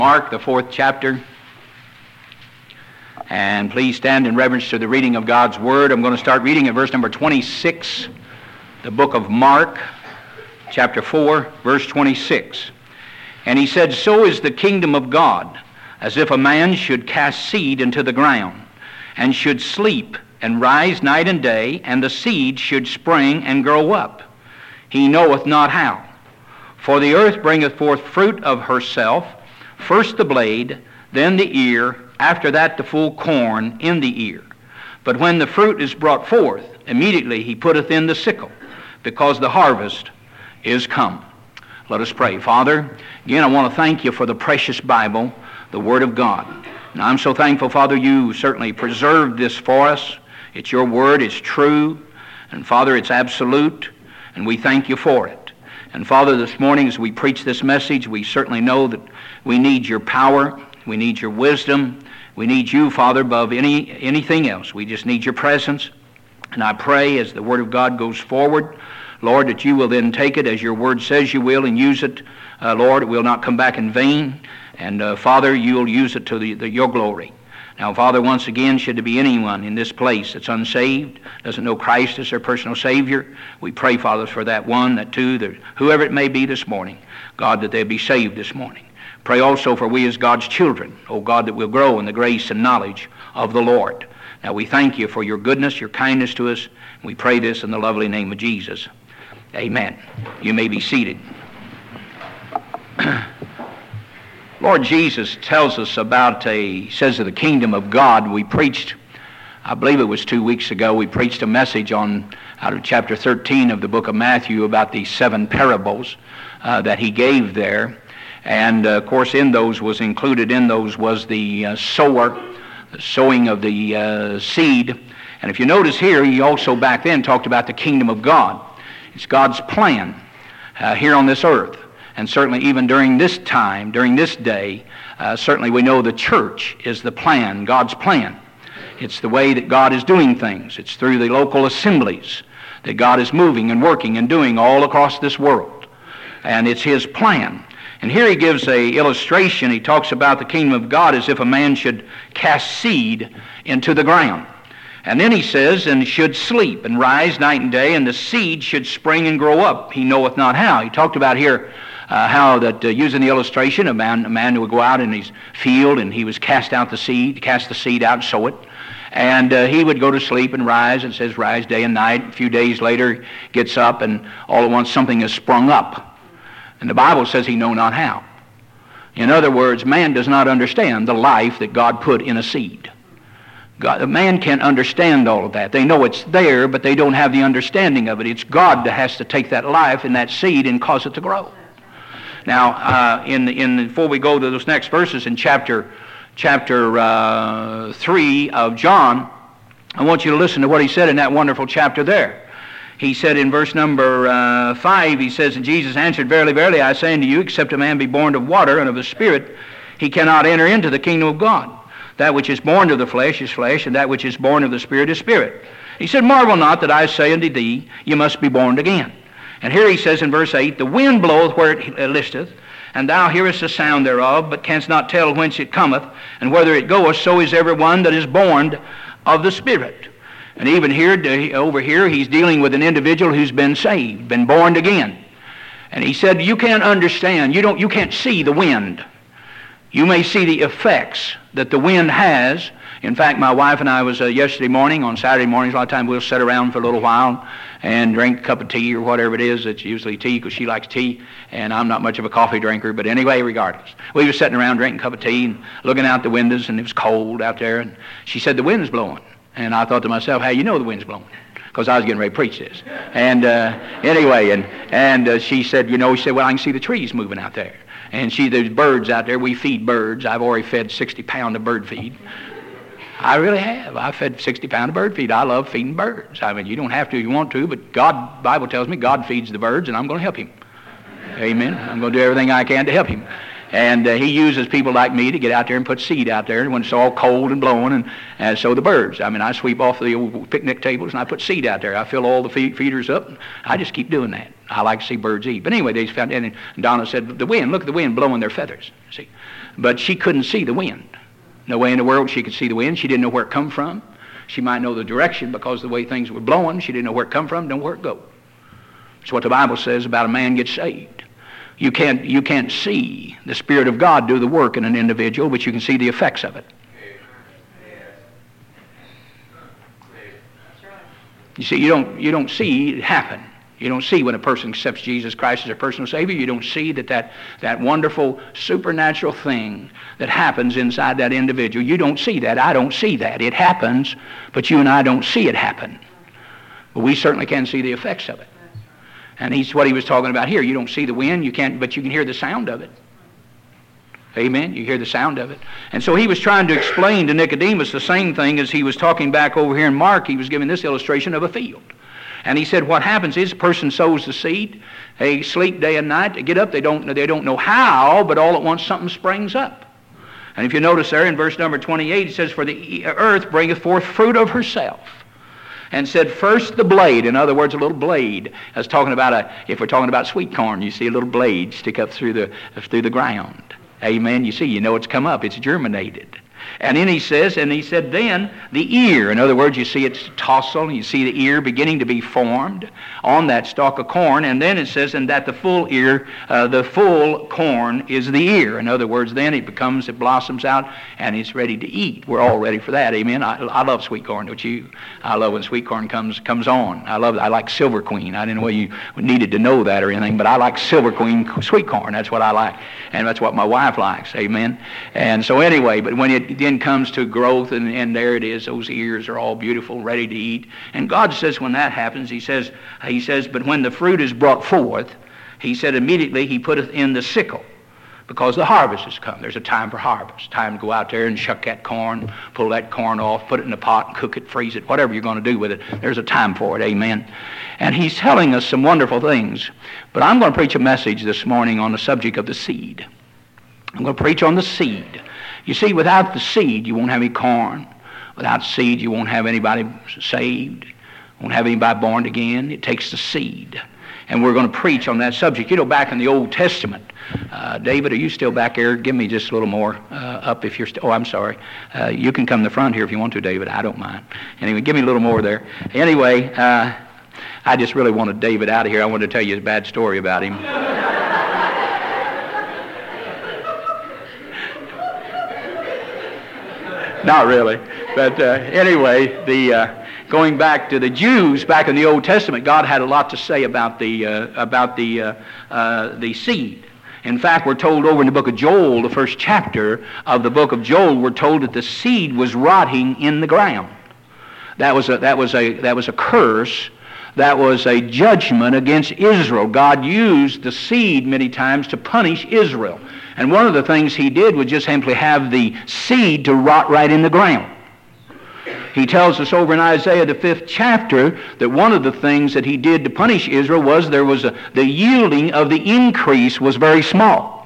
Mark, the 4th chapter. And please stand in reverence to the reading of God's Word. I'm going to start reading at verse number 26, the book of Mark, chapter 4, verse 26. And he said, "So is the kingdom of God, as if a man should cast seed into the ground, and should sleep and rise night and day, and the seed should spring and grow up. He knoweth not how. For the earth bringeth forth fruit of herself, first the blade, then the ear, after that the full corn in the ear. But when the fruit is brought forth, immediately he putteth in the sickle, because the harvest is come." Let us pray. Father, again I want to thank you for the precious Bible, the Word of God. And I'm so thankful, Father, you certainly preserved this for us. It's your Word, it's true, and Father, it's absolute, and we thank you for it. And Father, this morning as we preach this message, we certainly know that we need your power, we need your wisdom, we need you, Father, above anything else. We just need your presence. And I pray as the Word of God goes forward, Lord, that you will then take it as your Word says you will and use it, Lord. It will not come back in vain. And Father, you'll use it to your glory. Now, Father, once again, should there be anyone in this place that's unsaved, doesn't know Christ as their personal Savior, we pray, Father, for that one, that two, that whoever it may be this morning, God, that they be saved this morning. Pray also for we as God's children, oh God, that we'll grow in the grace and knowledge of the Lord. Now, we thank you for your goodness, your kindness to us. We pray this in the lovely name of Jesus. Amen. You may be seated. Lord Jesus tells us about he says of the kingdom of God. We preached, I believe it was 2 weeks ago, we preached a message out of chapter 13 of the book of Matthew about these 7 parables that he gave there. And of course included in those was the sower, the sowing of the seed. And if you notice here, he also back then talked about the kingdom of God. It's God's plan here on this earth. And certainly even during this time, during this day, certainly we know the church is the plan, God's plan. It's the way that God is doing things. It's through the local assemblies that God is moving and working and doing all across this world. And it's his plan. And here he gives a illustration. He talks about the kingdom of God as if a man should cast seed into the ground. And then he says, and should sleep and rise night and day, and the seed should spring and grow up. He knoweth not how. He talked about here how that using the illustration, a man who would go out in his field and he was cast the seed out and sow it. And he would go to sleep and rise, and says rise day and night. A few days later gets up and all at once something has sprung up. And the Bible says he know not how. In other words, man does not understand the life that God put in a seed. The man can't understand all of that. They know it's there, but they don't have the understanding of it. It's God that has to take that life in that seed and cause it to grow. Now, before we go to those next verses in chapter 3 of John, I want you to listen to what he said in that wonderful chapter there. He said in verse number 5, he says, "And Jesus answered, Verily, verily, I say unto you, except a man be born of water and of the Spirit, he cannot enter into the kingdom of God. That which is born of the flesh is flesh, and that which is born of the Spirit is spirit." He said, "Marvel not that I say unto thee, you must be born again." And here he says in verse 8, "The wind bloweth where it listeth, and thou hearest the sound thereof, but canst not tell whence it cometh, and whither it goeth, so is every one that is born of the Spirit." And even here, over here, he's dealing with an individual who's been saved, been born again. And he said, you can't understand, you can't see the wind. You may see the effects that the wind has. In fact, my wife and I was yesterday morning, on Saturday mornings, a lot of times we'll sit around for a little while and drink a cup of tea or whatever it is. It's usually tea because she likes tea, and I'm not much of a coffee drinker, but anyway, regardless. We were sitting around drinking a cup of tea and looking out the windows, and it was cold out there, and she said, "The wind's blowing." And I thought to myself, "How you know the wind's blowing?" Because I was getting ready to preach this. And anyway, she said, she said, "Well, I can see the trees moving out there." And there's birds out there. We feed birds. I've already fed 60 pounds of bird feed. I really have. I fed 60 pounds of bird feed. I love feeding birds. I mean, you don't have to if you want to, but God, Bible tells me God feeds the birds, and I'm going to help him. Amen. I'm going to do everything I can to help him. And he uses people like me to get out there and put seed out there when it's all cold and blowing, and so the birds. I mean, I sweep off the old picnic tables and I put seed out there. I fill all the feeders up, and I just keep doing that. I like to see birds eat. But anyway, they found, and Donna said, "The wind, look at the wind blowing their feathers." See, but she couldn't see the wind. No way in the world she could see the wind. She didn't know where it come from. She might know the direction because of the way things were blowing. She didn't know where it come from, don't where it go. It's what the Bible says about a man gets saved. You can't see the Spirit of God do the work in an individual, but you can see the effects of it. You see, you don't see it happen. You don't see when a person accepts Jesus Christ as their personal Savior. You don't see that wonderful supernatural thing that happens inside that individual. You don't see that. I don't see that. It happens, but you and I don't see it happen. But we certainly can see the effects of it. And he's what he was talking about here. You don't see the wind, but you can hear the sound of it. Amen? You hear the sound of it. And so he was trying to explain to Nicodemus the same thing as he was talking back over here in Mark. He was giving this illustration of a field. And he said what happens is a person sows the seed. They sleep day and night. They get up. They don't know how, but all at once something springs up. And if you notice there in verse number 28, it says, "For the earth bringeth forth fruit of herself." And said, first the blade, in other words, a little blade. I was talking about if we're talking about sweet corn, you see a little blade stick up through the ground. Amen. You see, you know it's come up, it's germinated. And then he said then the ear. In other words, you see it's tassel, and you see the ear beginning to be formed on that stalk of corn. And then it says, and that the full corn is the ear. In other words, then it blossoms out, and it's ready to eat. We're all ready for that. Amen. I love sweet corn, don't you? I love when sweet corn comes on. I like Silver Queen. I didn't know you needed to know that or anything, but I like Silver Queen sweet corn. That's what I like, and that's what my wife likes. Amen. And so anyway, but when it then comes to growth, and there it is, those ears are all beautiful, ready to eat. And God says when that happens, he says, but when the fruit is brought forth, he said immediately he putteth in the sickle, because the harvest has come. There's a time for harvest, time to go out there and shuck that corn, pull that corn off, put it in a pot, cook it, freeze it, whatever you're going to do with it. There's a time for it, amen. And he's telling us some wonderful things. But I'm going to preach a message this morning on the subject of the seed. I'm going to preach on the seed. You see, without the seed, you won't have any corn. Without seed, you won't have anybody saved. Won't have anybody born again. It takes the seed. And we're going to preach on that subject. You know, back in the Old Testament, David, are you still back there? Give me just a little more up if you're still. Oh, I'm sorry. You can come to the front here if you want to, David. I don't mind. Anyway, give me a little more there. Anyway, I just really wanted David out of here. I wanted to tell you a bad story about him. Not really, but anyway, going back to the Jews back in the Old Testament, God had a lot to say about the seed. In fact, we're told over in the book of Joel, the first chapter of the book of Joel, we're told that the seed was rotting in the ground. That was a curse. That was a judgment against Israel. God used the seed many times to punish Israel. And one of the things he did was just simply have the seed to rot right in the ground. He tells us over in Isaiah the 5th chapter that one of the things that he did to punish Israel was the yielding of the increase was very small.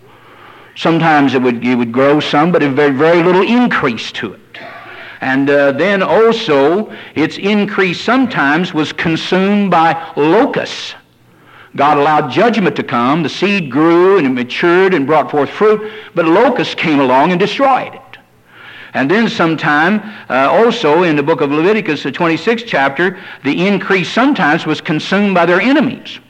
Sometimes it would grow some, but very, very little increase to it. And then also its increase sometimes was consumed by locusts. God allowed judgment to come. The seed grew and it matured and brought forth fruit, but locusts came along and destroyed it. And then sometime, also in the book of Leviticus, the 26th chapter, the increase sometimes was consumed by their enemies.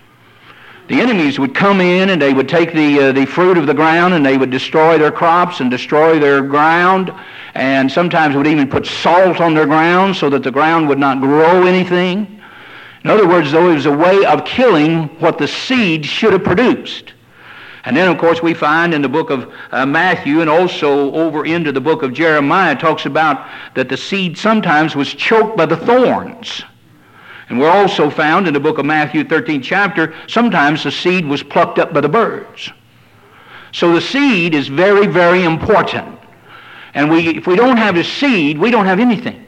The enemies would come in and they would take the fruit of the ground and they would destroy their crops and destroy their ground, and sometimes would even put salt on their ground so that the ground would not grow anything. In other words, though, it was a way of killing what the seed should have produced. And then, of course, we find in the book of Matthew and also over into the book of Jeremiah, it talks about that the seed sometimes was choked by the thorns. And we're also found in the book of Matthew 13th chapter, sometimes the seed was plucked up by the birds. So the seed is very, very important. And if we don't have the seed, we don't have anything.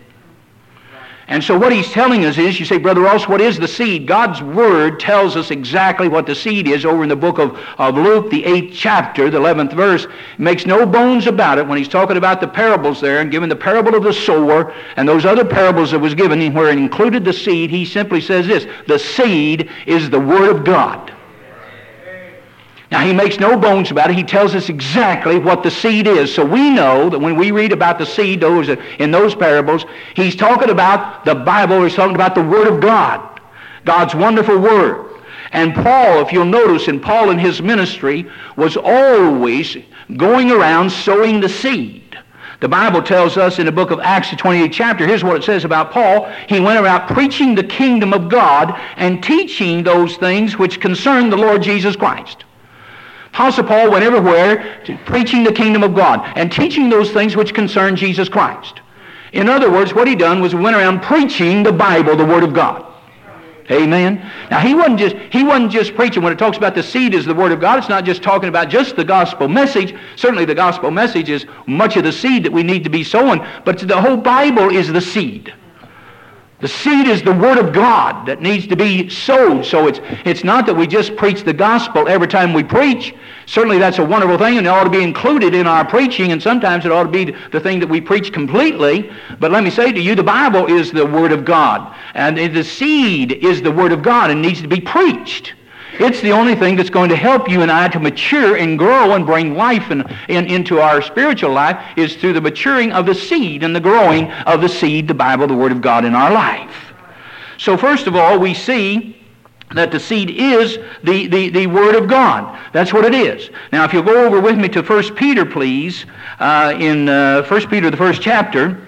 And so what he's telling us is, you say, Brother Ross, what is the seed? God's Word tells us exactly what the seed is over in the book of Luke, the 8th chapter, the 11th verse. He makes no bones about it when he's talking about the parables there and giving the parable of the sower and those other parables that was given where it included the seed. He simply says this: the seed is the Word of God. Now, he makes no bones about it. He tells us exactly what the seed is. So we know that when we read about the seed in those parables, he's talking about the Bible. He's talking about the Word of God, God's wonderful Word. And Paul, if you'll notice, Paul in his ministry was always going around sowing the seed. The Bible tells us in the book of Acts, the 28th chapter, here's what it says about Paul. He went around preaching the kingdom of God and teaching those things which concern the Lord Jesus Christ. Apostle Paul went everywhere preaching the kingdom of God and teaching those things which concern Jesus Christ. In other words, what he done was he went around preaching the Bible, the Word of God. Amen. Now, he wasn't just preaching. When it talks about the seed is the Word of God, it's not just talking about just the gospel message. Certainly the gospel message is much of the seed that we need to be sowing, but the whole Bible is the seed. The seed is the Word of God that needs to be sowed. So it's not that we just preach the gospel every time we preach. Certainly that's a wonderful thing, and it ought to be included in our preaching, and sometimes it ought to be the thing that we preach completely. But let me say to you, the Bible is the Word of God, and the seed is the Word of God and needs to be preached. It's the only thing that's going to help you and I to mature and grow and bring life into our spiritual life is through the maturing of the seed and the growing of the seed, the Bible, the Word of God in our life. So first of all, we see that the seed is the Word of God. That's what it is. Now, if you'll go over with me to 1 Peter, please, in 1 Peter, the first chapter.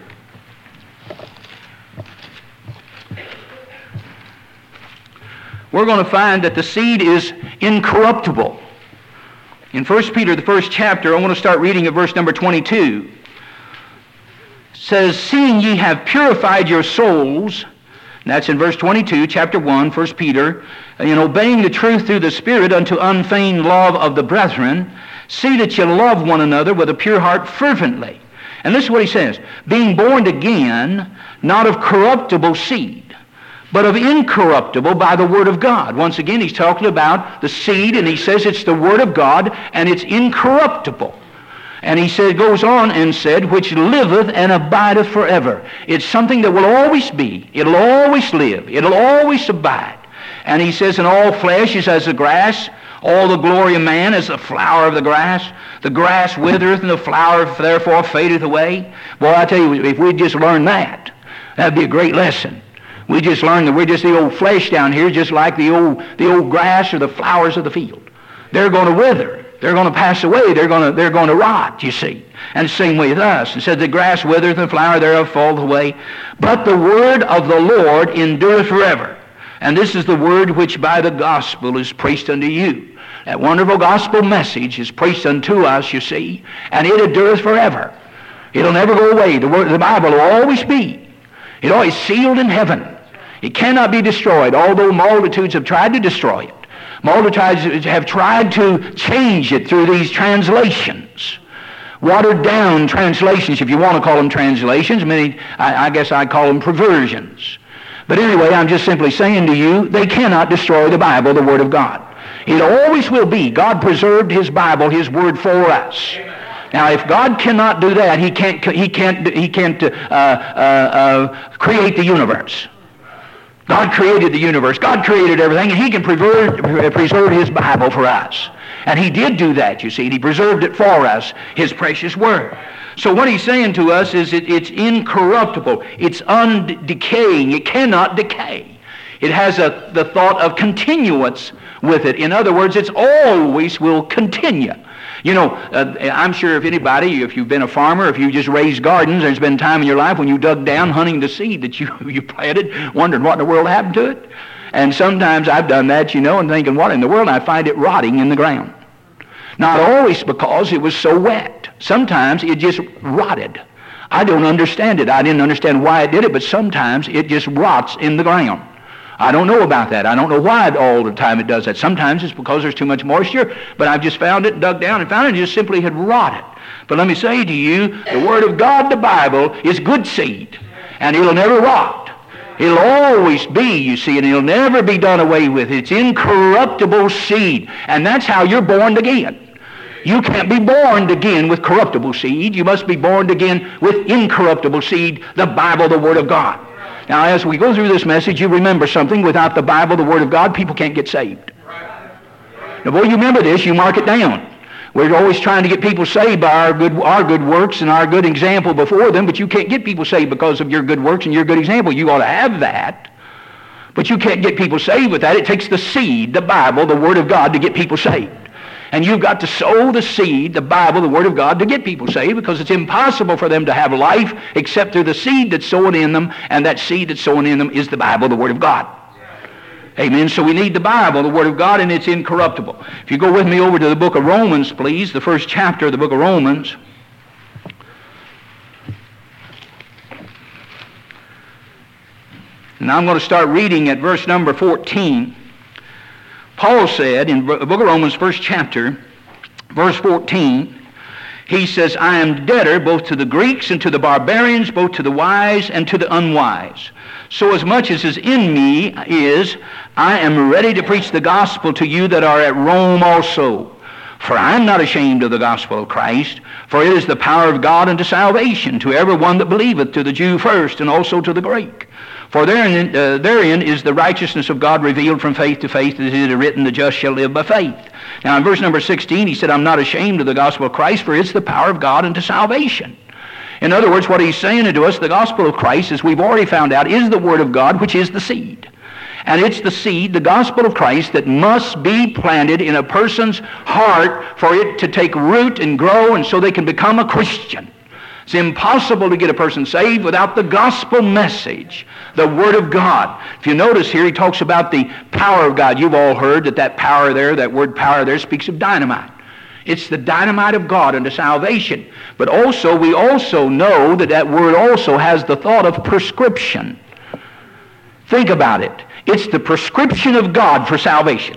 We're going to find that the seed is incorruptible. In 1 Peter, the first chapter, I want to start reading at verse number 22. It says, "Seeing ye have purified your souls," and that's in verse 22, chapter 1, 1 Peter, "in obeying the truth through the Spirit unto unfeigned love of the brethren, see that ye love one another with a pure heart fervently." And this is what he says, "being born again, not of corruptible seed, but of incorruptible by the Word of God." Once again, he's talking about the seed, and he says it's the Word of God, and it's incorruptible. And he goes on and said, "which liveth and abideth forever." It's something that will always be. It'll always live. It'll always abide. And he says, "and all flesh is as the grass, all the glory of man as the flower of the grass. The grass withereth, and the flower therefore fadeth away." Boy, I tell you, if we'd just learn that, that'd be a great lesson. We just learned that we're just the old flesh down here, just like the old grass or the flowers of the field. They're going to wither. They're going to pass away. They're going to rot, you see. And the same way with us. It said, "the grass withereth, and the flower thereof falleth away. But the word of the Lord endureth forever. And this is the word which by the gospel is preached unto you." That wonderful gospel message is preached unto us, you see. And it endureth forever. It'll never go away. The Bible will always be. It's always sealed in heaven. It cannot be destroyed, although multitudes have tried to destroy it. Multitudes have tried to change it through these translations. Watered down translations, if you want to call them translations. I guess I'd call them perversions. But anyway, I'm just simply saying to you, they cannot destroy the Bible, the Word of God. It always will be. God preserved His Bible, His Word for us. Now, if God cannot do that, He can't create the universe. God created the universe. God created everything, and He can preserve His Bible for us. And He did do that, you see. He preserved it for us, His precious Word. So what He's saying to us is it's incorruptible. It's undecaying. It cannot decay. It has the thought of continuance with it. In other words, it's always will continue. You know, I'm sure if you've been a farmer, if you just raised gardens, there's been time in your life when you dug down hunting the seed that you planted, wondering what in the world happened to it. And sometimes I've done that, and thinking, what in the world? I find it rotting in the ground. Not always because it was so wet. Sometimes it just rotted. I don't understand it. I didn't understand why it did it, but sometimes it just rots in the ground. I don't know about that. I don't know why all the time it does that. Sometimes it's because there's too much moisture, but I've just found it, dug down and found it, and just simply had rotted. But let me say to you, the Word of God, the Bible, is good seed, and it'll never rot. It'll always be, you see, and it'll never be done away with. It's incorruptible seed, and that's how you're born again. You can't be born again with corruptible seed. You must be born again with incorruptible seed, the Bible, the Word of God. Now, as we go through this message, you remember something. Without the Bible, the Word of God, people can't get saved. Now, boy, you remember this, you mark it down. We're always trying to get people saved by our good works and our good example before them, but you can't get people saved because of your good works and your good example. You ought to have that, but you can't get people saved with that. It takes the seed, the Bible, the Word of God, to get people saved. And you've got to sow the seed, the Bible, the Word of God, to get people saved, because it's impossible for them to have life except through the seed that's sown in them, and that seed that's sown in them is the Bible, the Word of God. Amen. So we need the Bible, the Word of God, and it's incorruptible. If you go with me over to the book of Romans, please, the first chapter of the book of Romans. And I'm going to start reading at verse number 14. Paul said in the book of Romans, first chapter, verse 14, he says, I am debtor both to the Greeks and to the barbarians, both to the wise and to the unwise. So as much as is in me is, I am ready to preach the gospel to you that are at Rome also. For I am not ashamed of the gospel of Christ, for it is the power of God unto salvation to every one that believeth, to the Jew first, and also to the Greek. For therein is the righteousness of God revealed from faith to faith, as it is written, the just shall live by faith. Now in verse number 16, he said, I'm not ashamed of the gospel of Christ, for it's the power of God unto salvation. In other words, what he's saying to us, the gospel of Christ, as we've already found out, is the Word of God, which is the seed. And it's the seed, the gospel of Christ, that must be planted in a person's heart for it to take root and grow, and so they can become a Christian. It's impossible to get a person saved without the gospel message, the Word of God. If you notice here, he talks about the power of God. You've all heard that power there, that word power there, speaks of dynamite. It's the dynamite of God unto salvation. But also, we also know that word also has the thought of prescription. Think about it. It's the prescription of God for salvation.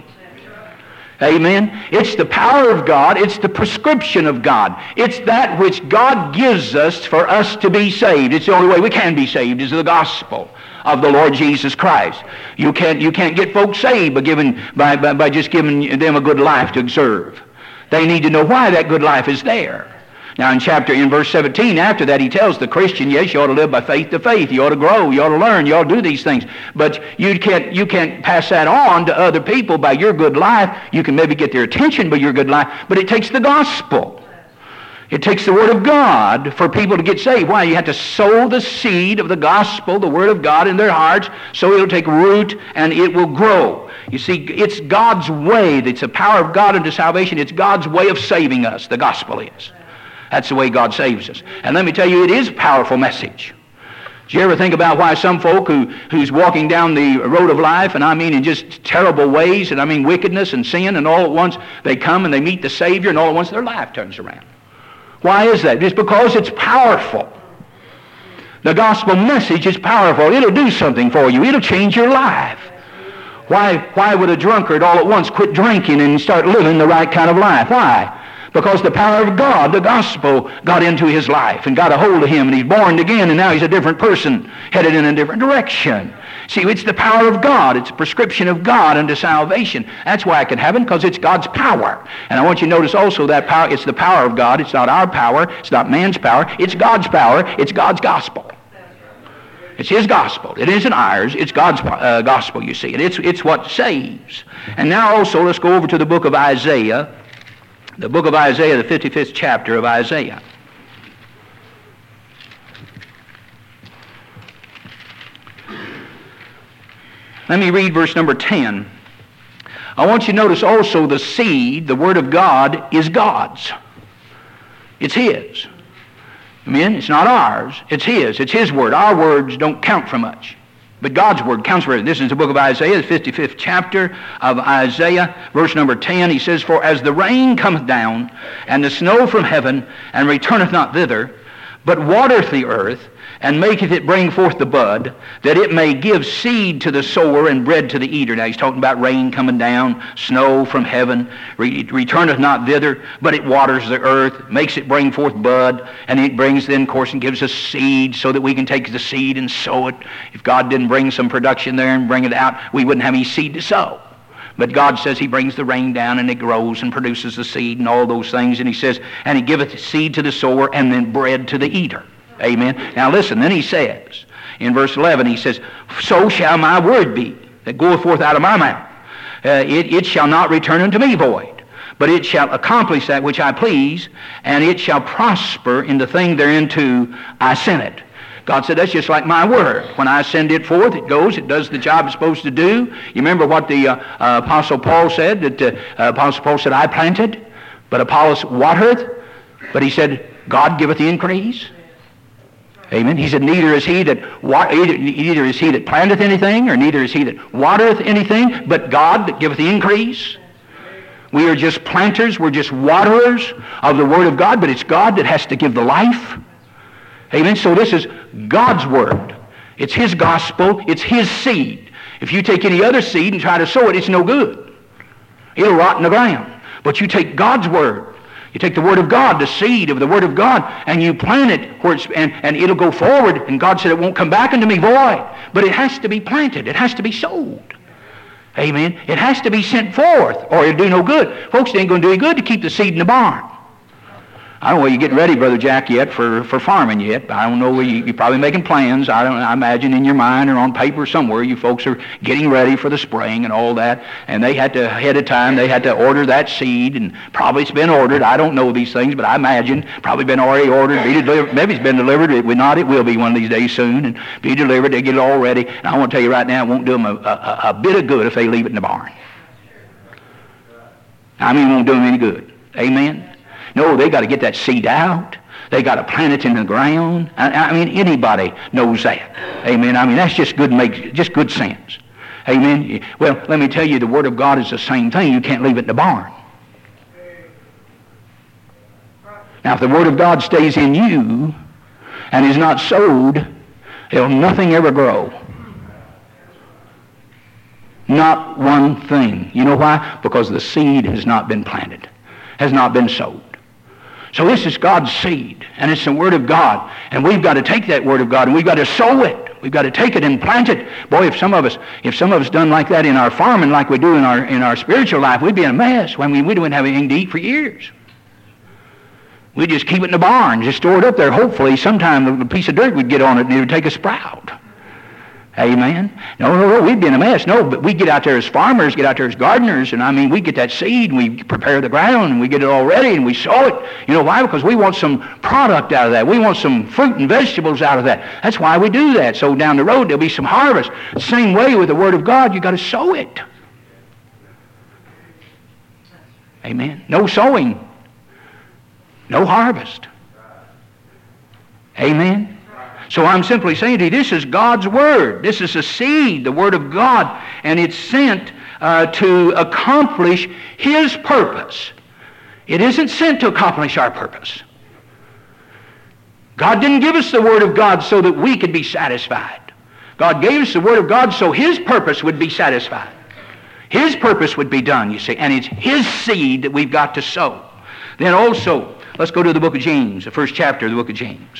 Amen. It's the power of God. It's the prescription of God. It's that which God gives us for us to be saved. It's the only way we can be saved is the gospel of the Lord Jesus Christ. You can't get folks saved by just giving them a good life to observe. They need to know why that good life is there. Now in verse 17, after that, he tells the Christian, yes, you ought to live by faith to faith. You ought to grow. You ought to learn. You ought to do these things. But you can't pass that on to other people by your good life. You can maybe get their attention by your good life, but it takes the gospel. It takes the Word of God for people to get saved. Why? You have to sow the seed of the gospel, the Word of God, in their hearts, so it'll take root and it will grow. You see, it's God's way. It's the power of God unto salvation. It's God's way of saving us. The gospel is. That's the way God saves us. And let me tell you, it is a powerful message. Do you ever think about why some folk who's walking down the road of life, and I mean in just terrible ways, and I mean wickedness and sin, and all at once they come and they meet the Savior, and all at once their life turns around? Why is that? It's because it's powerful. The gospel message is powerful. It'll do something for you. It'll change your life. Why would a drunkard all at once quit drinking and start living the right kind of life? Why? Because the power of God, the gospel, got into his life and got a hold of him, and he's born again, and now he's a different person, headed in a different direction. See, it's the power of God. It's a prescription of God unto salvation. That's why I can have it, because it's God's power. And I want you to notice also that power, it's the power of God. It's not our power. It's not man's power. It's God's power. It's God's gospel. It's his gospel. It isn't ours. It's God's gospel, you see. And it's what saves. And now also, let's go over to the book of Isaiah. The book of Isaiah, the 55th chapter of Isaiah. Let me read verse number 10. I want you to notice also the seed, the Word of God, is God's. It's his. Amen? It's not ours. It's his. It's his word. Our words don't count for much. But God's word counts for it. This is the book of Isaiah, the 55th chapter of Isaiah, verse number 10. He says, For as the rain cometh down, and the snow from heaven, and returneth not thither, but watereth the earth, and maketh it bring forth the bud, that it may give seed to the sower and bread to the eater. Now he's talking about rain coming down, snow from heaven, returneth not thither, but it waters the earth, makes it bring forth bud, and it brings then, of course, and gives us seed so that we can take the seed and sow it. If God didn't bring some production there and bring it out, we wouldn't have any seed to sow. But God says he brings the rain down and it grows and produces the seed and all those things. And he says, and he giveth seed to the sower and then bread to the eater. Amen. Now listen, then he says, in verse 11, he says, So shall my word be that goeth forth out of my mouth. it shall not return unto me void, but it shall accomplish that which I please, and it shall prosper in the thing thereunto I sent it. God said, that's just like my word. When I send it forth, it goes, it does the job it's supposed to do. You remember what the Apostle Paul said? That Apostle Paul said, I planted, but Apollos watereth, but he said, God giveth the increase. Amen. He said, neither is he that planteth anything, or neither is he that watereth anything, but God that giveth the increase. We are just planters, we're just waterers of the Word of God, but it's God that has to give the life. Amen. So this is God's Word. It's His gospel. It's His seed. If you take any other seed and try to sow it, it's no good. It'll rot in the ground. But you take God's Word. You take the Word of God, the seed of the Word of God, and you plant it where and it'll go forward. And God said it won't come back unto me void. But it has to be planted. It has to be sowed. Amen. It has to be sent forth or it'll do no good. Folks, it ain't going to do any good to keep the seed in the barn. I don't know where you're getting ready, Brother Jack, yet for farming yet. I don't know where you're probably making plans. I imagine in your mind or on paper somewhere you folks are getting ready for the spring and all that. And they had to, ahead of time, they had to order that seed, and probably it's been ordered. I don't know these things, but I imagine probably been already ordered, be delivered. Maybe it's been delivered. If not, it will be one of these days soon, and be delivered. They get it all ready. And I want to tell you right now, it won't do them a bit of good if they leave it in the barn. I mean, it won't do them any good. Amen. No, they got to get that seed out. They got to plant it in the ground. I mean, anybody knows that. Amen. I mean, that's just good sense. Amen. Well, let me tell you, the Word of God is the same thing. You can't leave it in the barn. Now, if the Word of God stays in you and is not sowed, there'll nothing ever grow. Not one thing. You know why? Because the seed has not been planted, has not been sowed. So this is God's seed, and it's the Word of God. And we've got to take that Word of God, and we've got to sow it. We've got to take it and plant it. Boy, if some of us done like that in our farming, like we do in our spiritual life, we'd be in a mess. I mean, we wouldn't have anything to eat for years. We'd just keep it in the barn, just store it up there. Hopefully, sometime a piece of dirt would get on it, and it would take a sprout. Amen. No, we'd be in a mess. No, but we get out there as farmers, get out there as gardeners, and I mean, we get that seed, and we prepare the ground, and we get it all ready, and we sow it. You know why? Because we want some product out of that. We want some fruit and vegetables out of that. That's why we do that. So down the road, there'll be some harvest. The same way with the Word of God, you got to sow it. Amen. No sowing, no harvest. Amen. So I'm simply saying to you, this is God's Word. This is a seed, the Word of God, and it's sent to accomplish His purpose. It isn't sent to accomplish our purpose. God didn't give us the Word of God so that we could be satisfied. God gave us the Word of God so His purpose would be satisfied. His purpose would be done, you see, and it's His seed that we've got to sow. Then also, let's go to the book of James, the first chapter of the book of James.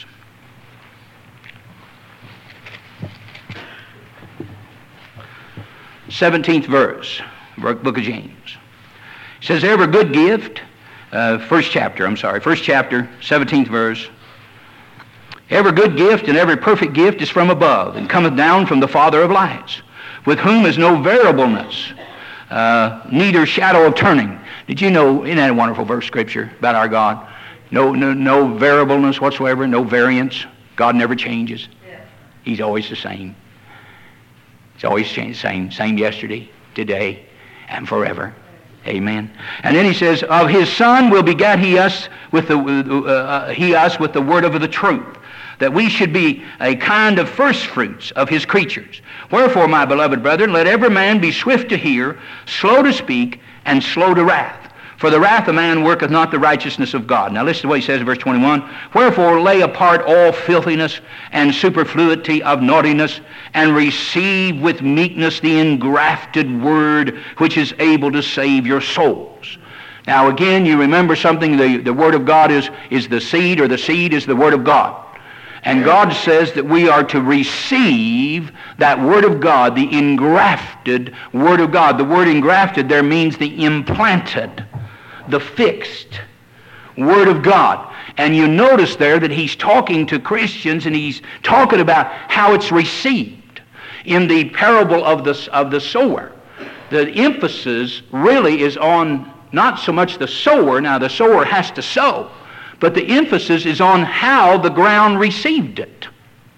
17th verse, book of James. It says, every good gift, first chapter, 17th verse. Every good gift and every perfect gift is from above, and cometh down from the Father of lights, with whom is no variableness, neither shadow of turning. Did you know, isn't that a wonderful verse, Scripture, about our God? No variableness whatsoever, no variance. God never changes. He's always the same. It's always changed, same yesterday, today, and forever. Amen. And then he says, of his Son will begat he us with the word of the truth, that we should be a kind of first fruits of his creatures. Wherefore, my beloved brethren, let every man be swift to hear, slow to speak, and slow to wrath. For the wrath of man worketh not the righteousness of God. Now listen to what he says in verse 21. Wherefore lay apart all filthiness and superfluity of naughtiness, and receive with meekness the engrafted word, which is able to save your souls. Now again, you remember something, the Word of God is the seed, or the seed is the Word of God. And God says that we are to receive that Word of God, the engrafted Word of God. The word engrafted there means the implanted, the fixed Word of God. And you notice there that he's talking to Christians, and he's talking about how it's received in the parable of the sower. the emphasis really is on not so much the sower. Now the sower has to sow, but the emphasis is on how the ground received it.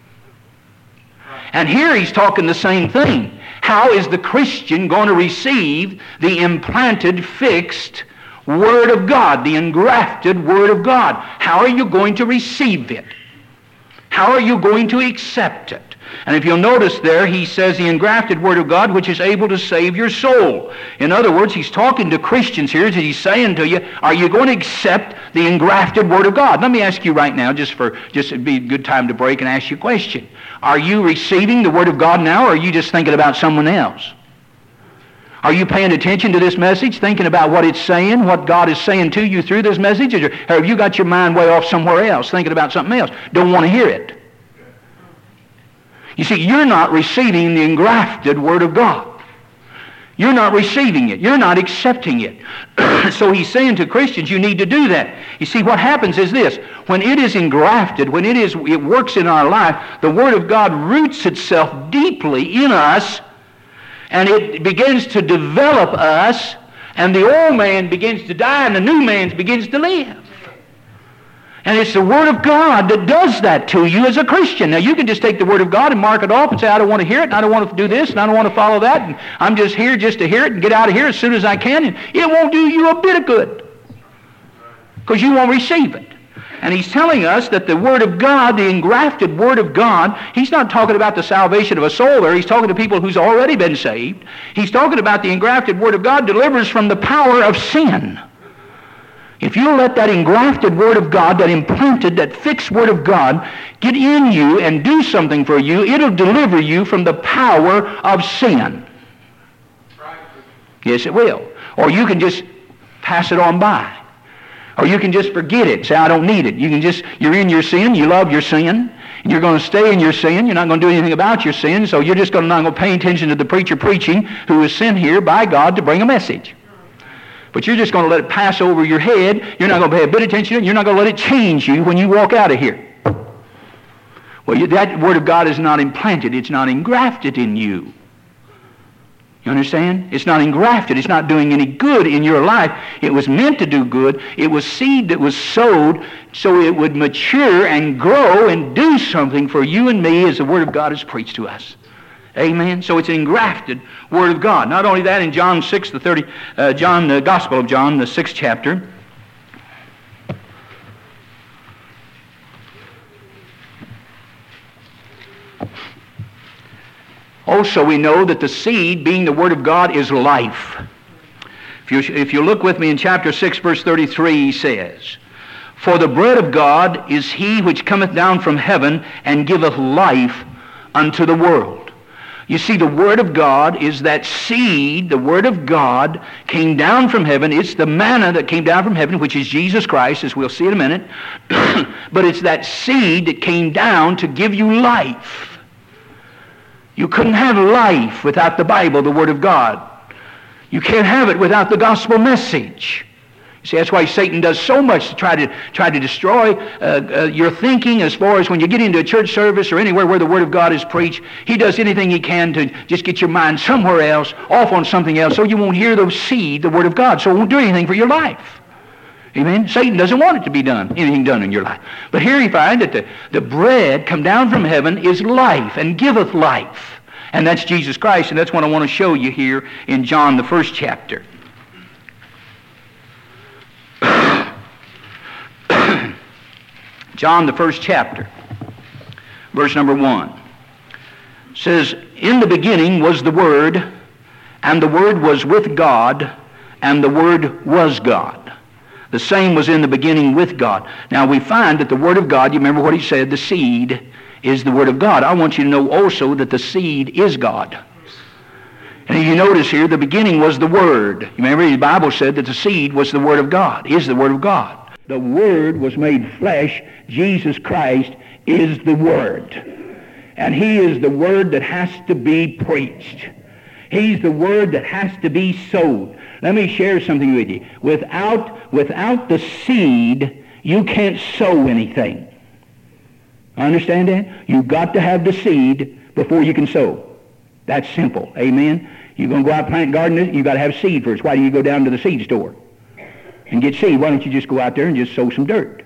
And here he's talking the same thing. How is the Christian going to receive the implanted, fixed Word of God, the engrafted Word of God? How are you going to receive it? How are you going to accept it? And if you'll notice there, he says the engrafted Word of God, which is able to save your soul. In other words, he's talking to Christians here, and he's saying to you, are you going to accept the engrafted Word of God? Let me ask you right now, just it'd be a good time to break and ask you a question. Are you receiving the Word of God now, or are you just thinking about someone else? Are you paying attention to this message, thinking about what it's saying, what God is saying to you through this message, or have you got your mind way off somewhere else, thinking about something else? Don't want to hear it. You see, you're not receiving the engrafted Word of God. You're not receiving it. You're not accepting it. So he's saying to Christians, you need to do that. You see, what happens is this. When it is engrafted, when it works in our life, the Word of God roots itself deeply in us, and it begins to develop us, and the old man begins to die, and the new man begins to live. And it's the Word of God that does that to you as a Christian. Now, you can just take the Word of God and mark it off and say, I don't want to hear it, and I don't want to do this, and I don't want to follow that, and I'm just here just to hear it and get out of here as soon as I can, and it won't do you a bit of good because you won't receive it. And he's telling us that the Word of God, the engrafted Word of God, he's not talking about the salvation of a soul there. He's talking to people who's already been saved. He's talking about the engrafted Word of God delivers from the power of sin. If you'll let that engrafted Word of God, that implanted, that fixed Word of God, get in you and do something for you, it'll deliver you from the power of sin. Yes, it will. Or you can just pass it on by. Or you can just forget it, say, I don't need it. You're in your sin, you love your sin, and you're going to stay in your sin. You're not going to do anything about your sin, so you're just not going to pay attention to the preacher preaching who is sent here by God to bring a message. But you're just going to let it pass over your head. You're not going to pay a bit of attention to it. You're not going to let it change you when you walk out of here. Well, that Word of God is not implanted. It's not engrafted in you. You understand? It's not engrafted. It's not doing any good in your life. It was meant to do good. It was seed that was sowed so it would mature and grow and do something for you and me as the Word of God is preached to us. Amen. So it's an engrafted Word of God. Not only that, in John 6, the Gospel of John, the 6th chapter. Also, we know that the seed, being the Word of God, is life. If you look with me in chapter 6, verse 33, he says, For the bread of God is he which cometh down from heaven and giveth life unto the world. You see, the Word of God is that seed. The Word of God came down from heaven. It's the manna that came down from heaven, which is Jesus Christ, as we'll see in a minute. But it's that seed that came down to give you life. You couldn't have life without the Bible, the Word of God. You can't have it without the gospel message. See, that's why Satan does so much to try to destroy your thinking as far as when you get into a church service or anywhere where the Word of God is preached. He does anything he can to just get your mind somewhere else, off on something else, so you won't hear the seed, the Word of God, so it won't do anything for your life. Amen? Satan doesn't want it to be done, anything done in your life. But here you find that the bread come down from heaven is life and giveth life. And that's Jesus Christ, and that's what I want to show you here in John, the 1st chapter. John, the 1st chapter, verse number 1, says, In the beginning was the Word, and the Word was with God, and the Word was God. The same was in the beginning with God. Now we find that the Word of God, you remember what he said, the seed is the Word of God. I want you to know also that the seed is God. And you notice here, the beginning was the Word. You remember the Bible said that the seed was the Word of God, is the Word of God. The Word was made flesh. Jesus Christ is the Word. And He is the Word that has to be preached. He's the Word that has to be sowed. Let me share something with you. Without the seed, you can't sow anything. Understand that? You've got to have the seed before you can sow. That's simple. Amen? You're going to go out and plant garden, you've got to have seed first. Why do you go down to the seed store and get seed? Why don't you just go out there and just sow some dirt?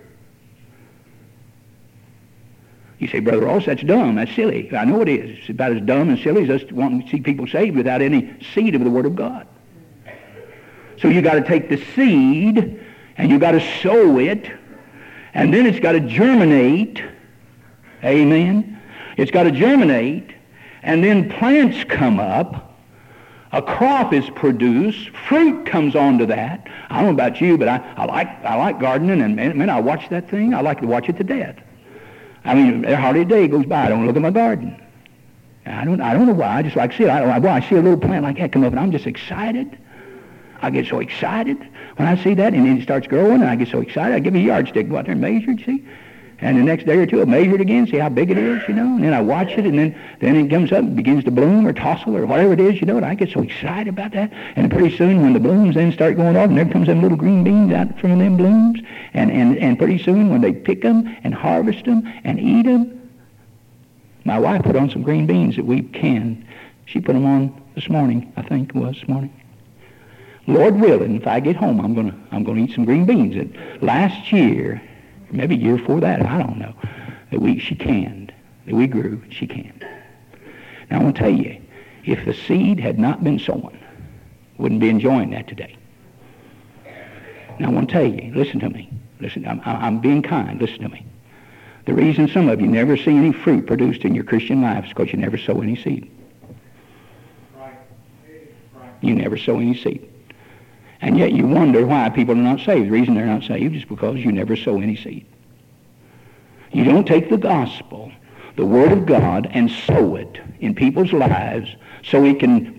You say, Brother Ross, that's dumb. That's silly. I know it is. It's about as dumb and silly as us wanting to see people saved without any seed of the Word of God. So you got to take the seed and you got to sow it, and then it's got to germinate. Amen. It's got to germinate, and then plants come up. A crop is produced. Fruit comes onto that. I don't know about you, but I like gardening, and man, I watch that thing. I like to watch it to death. I mean, hardly a day goes by I don't look at my garden. I don't know why. I just like to see it. I see a little plant like that come up, and I'm just excited. I get so excited when I see that, and then it starts growing, and I get so excited. I give me a yardstick, go out there and measure it, see? And the next day or two, I measure it again, see how big it is, and then I watch it, and then it comes up and begins to bloom or tossle or whatever it is, and I get so excited about that. And pretty soon, when the blooms then start going off, and there comes them little green beans out from them blooms, and pretty soon, when they pick them and harvest them and eat them, my wife put on some green beans that we canned. She put them on this morning, I think it was this morning. Lord willing, if I get home, I'm gonna eat some green beans. And last year, maybe a year before that, I don't know, she canned, that we grew, she canned. Now I want to tell you, if the seed had not been sown, wouldn't be enjoying that today. Now I want to tell you, listen to me. Listen, I'm being kind, listen to me. The reason some of you never see any fruit produced in your Christian life is because you never sow any seed. Right. You never sow any seed. And yet you wonder why people are not saved. The reason they're not saved is because you never sow any seed. You don't take the gospel, the Word of God, and sow it in people's lives so it can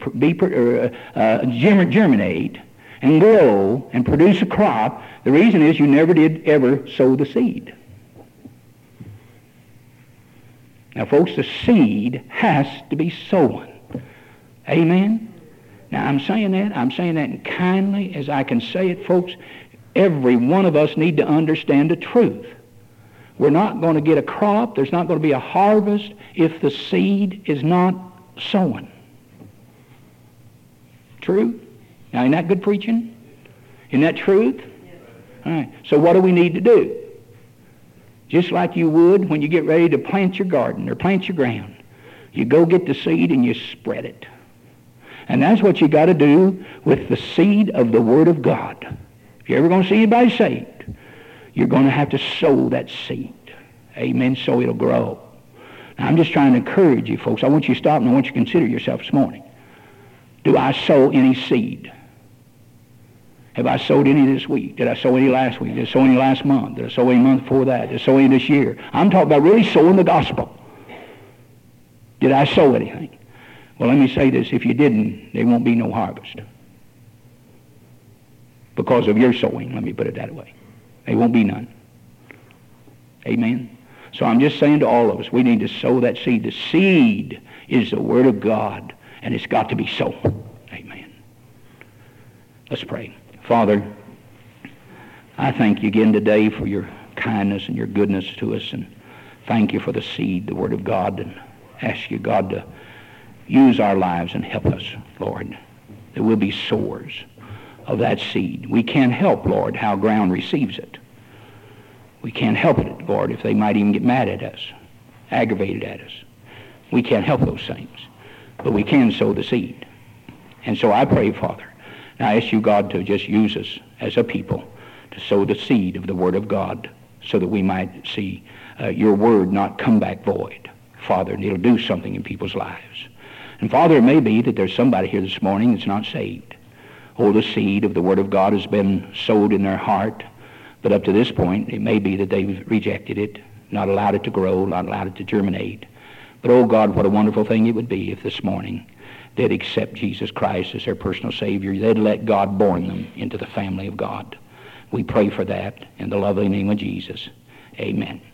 germinate and grow and produce a crop. The reason is you never did ever sow the seed. Now, folks, the seed has to be sown. Amen? Now, I'm saying that kindly as I can say it, folks. Every one of us need to understand the truth. We're not going to get a crop, there's not going to be a harvest if the seed is not sown. True? Now, isn't that good preaching? Isn't that truth? All right. So what do we need to do? Just like you would when you get ready to plant your garden or plant your ground. You go get the seed and you spread it. And that's what you got to do with the seed of the Word of God. If you're ever going to see anybody saved, you're going to have to sow that seed. Amen, so it'll grow. Now, I'm just trying to encourage you, folks. I want you to stop and I want you to consider yourself this morning. Do I sow any seed? Have I sowed any this week? Did I sow any last week? Did I sow any last month? Did I sow any month before that? Did I sow any this year? I'm talking about really sowing the gospel. Did I sow anything? Well, let me say this. If you didn't, there won't be no harvest. Because of your sowing, let me put it that way. There won't be none. Amen? So I'm just saying to all of us, we need to sow that seed. The seed is the Word of God, and it's got to be sown. Amen. Let's pray. Father, I thank you again today for your kindness and your goodness to us, and thank you for the seed, the Word of God, and ask you, God, to use our lives and help us, Lord, that we'll be sowers of that seed. We can't help, Lord, how ground receives it. We can't help it, Lord, if they might even get mad at us, aggravated at us. We can't help those things, but we can sow the seed. And so I pray, Father, and I ask you, God, to just use us as a people to sow the seed of the Word of God so that we might see your Word not come back void, Father, and it'll do something in people's lives. And Father, it may be that there's somebody here this morning that's not saved. Oh, the seed of the Word of God has been sowed in their heart, but up to this point, it may be that they've rejected it, not allowed it to grow, not allowed it to germinate. But oh God, what a wonderful thing it would be if this morning they'd accept Jesus Christ as their personal Savior. They'd let God born them into the family of God. We pray for that in the lovely name of Jesus. Amen.